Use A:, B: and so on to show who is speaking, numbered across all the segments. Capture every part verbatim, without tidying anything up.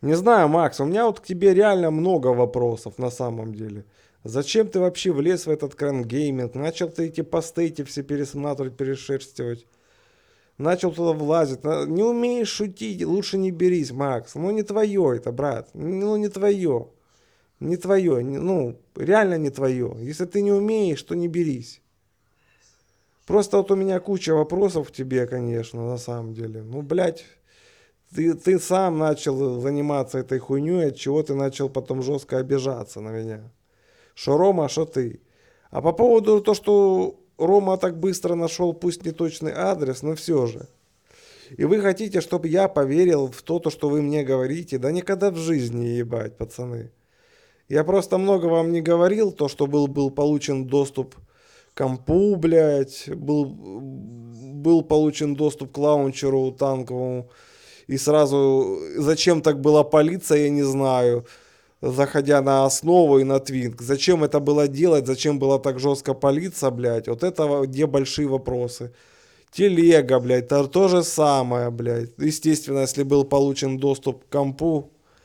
A: Не знаю, Макс, у меня вот к тебе реально много вопросов на самом деле. Зачем ты вообще влез в этот кран-гейминг? Начал ты эти посты эти все пересматривать, перешерстивать. Начал туда влазить. На- Не умеешь шутить, лучше не берись, Макс. Ну не твое это, брат. Ну не твое. Не твое. Не- ну, реально не твое. Если ты не умеешь, то не берись. Просто вот у меня куча вопросов к тебе, конечно, на самом деле. Ну, блядь, ты, ты сам начал заниматься этой хуйней, от чего ты начал потом жестко обижаться на меня. Что Рома, что ты. А по поводу того, что Рома так быстро нашел, пусть не точный адрес, но все же. И вы хотите, чтобы я поверил в то, то, что вы мне говорите? Да никогда в жизни, ебать, пацаны. Я просто много вам не говорил, то, что был, был получен доступ к компу, блядь, был, был получен доступ к лаунчеру танковому, и сразу, зачем так была полиция, я не знаю, заходя на основу и на твинк. Зачем это было делать, зачем было так жестко палиться, блядь, вот это где большие вопросы. Телега, блядь, то, то же самое, блядь. Естественно, если был получен доступ к компу,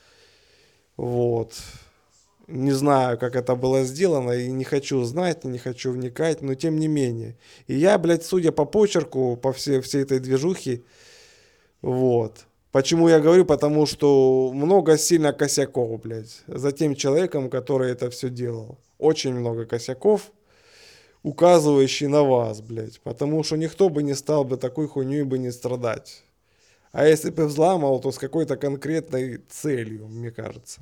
A: вот. Не знаю, как это было сделано, и не хочу знать, не хочу вникать, но тем не менее. И я, блядь, судя по почерку, по всей, всей этой движухе, вот. Почему я говорю? Потому что много сильно косяков, блядь, за тем человеком, который это все делал. Очень много косяков, указывающие на вас, блядь. Потому что никто бы не стал бы такой хуйней бы не страдать. А если бы взламывал, то с какой-то конкретной целью, мне кажется.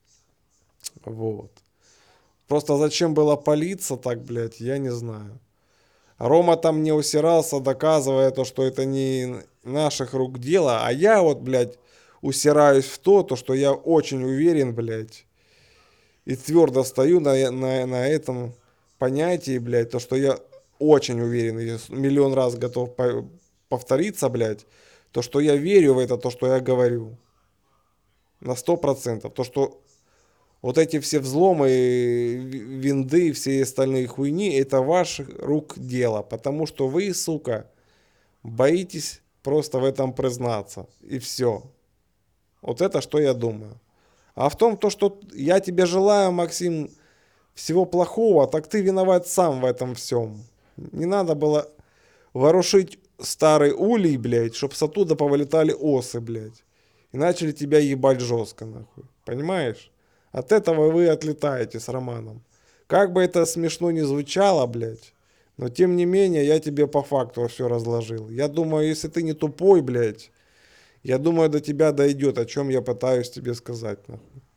A: Вот. Просто зачем было палиться так, блядь, я не знаю. Рома там не усирался, доказывая то, что это не наших рук дело. А я вот, блядь, усираюсь в то, то, что я очень уверен, блядь, и твердо стою на, на, на этом понятии, блядь, то, что я очень уверен, и миллион раз готов по- повториться, блядь, то, что я верю в это, то, что я говорю. На сто процентов. То, что вот эти все взломы, винды и все остальные хуйни, это ваших рук дело. Потому что вы, сука, боитесь просто в этом признаться. И все. Вот это что я думаю. А в том, то, что я тебе желаю, Максим, всего плохого, так ты виноват сам в этом всем. Не надо было ворушить старый улей, блядь, чтоб с оттуда повылетали осы, блядь. И начали тебя ебать жестко, нахуй. Понимаешь? От этого вы отлетаете с Романом. Как бы это смешно ни звучало, блядь, но тем не менее я тебе по факту все разложил. Я думаю, если ты не тупой, блядь, я думаю, до тебя дойдет, о чем я пытаюсь тебе сказать, нахуй.